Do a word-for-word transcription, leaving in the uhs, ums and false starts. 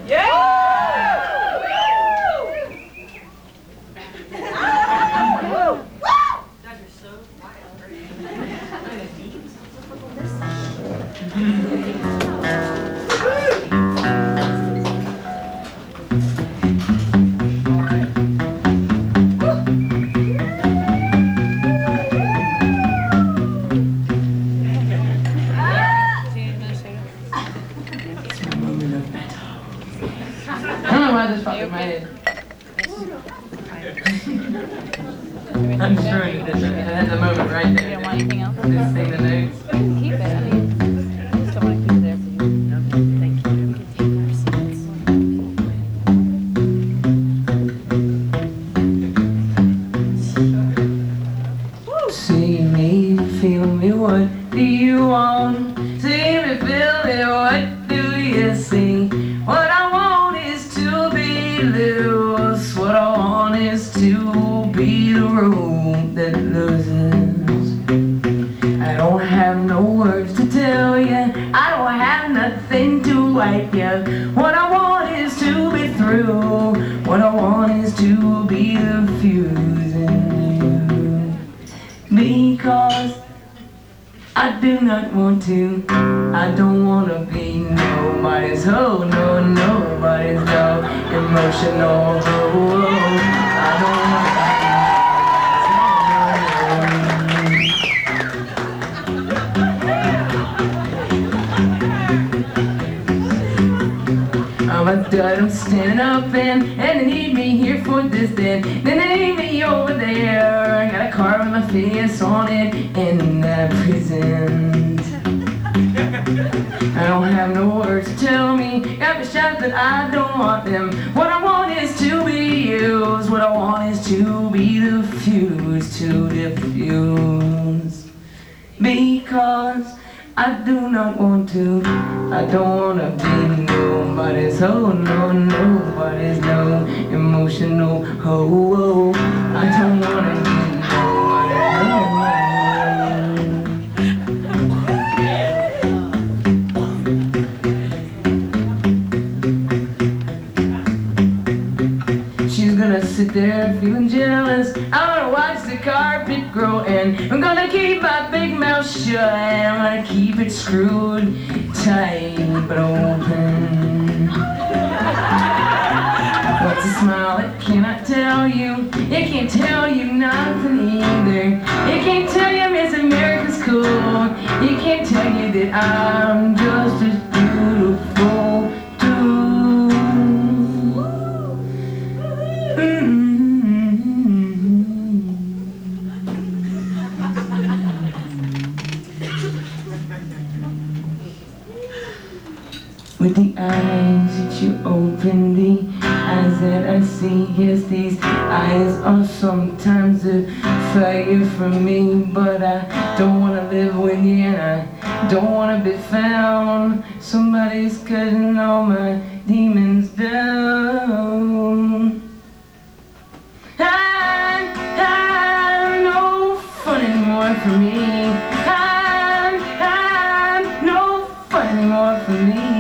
I'm sure it is. It has a moment right there. You don't want anything else? Just sing the notes. You can keep it. I mean, I just don't want to keep it there for you. Okay, thank you. We can take our seats. See me, feel me, what do you want? See me, feel me, what do you see? What I want is to be loose. What I want is to be the road that loses. I don't have no words to tell you. I don't have nothing to write you. What I want is to be through. What I want is to be the fuse in you. Because I do not want to. I don't want to be nobody's hoe. No, nobody's no emotional hoe. I don't want to. I'm a dud, I'm standing up and, and they need me here for this then. Then they need me over there. I got a car with my face on it in that prison. I don't have no words to tell me. Got me shot that I don't want them. What I want is to be used. What I want is to be the fuse to diffuse. Because I do not want to. I don't want to be nobody's hoe. No, nobody's no emotional hoe. I don't want to be nobody's hoe. She's gonna sit there feeling jealous. I'm gonna watch the carpet grow and I'm gonna keep my big mouth shut. I'm gonna keep it screwed tight but open. What's a smile? It cannot tell you. It can't tell you nothing either. It can't tell you Miss America's cool. It can't tell you that I'm just as beautiful too. With the eyes that you open, the eyes that I see, yes, these eyes are sometimes a fire for me. But I don't want to live with you and I don't want to be found. Somebody's cutting all my demons down. I, I'm no fun anymore for me. I'm, I'm no fun anymore for me.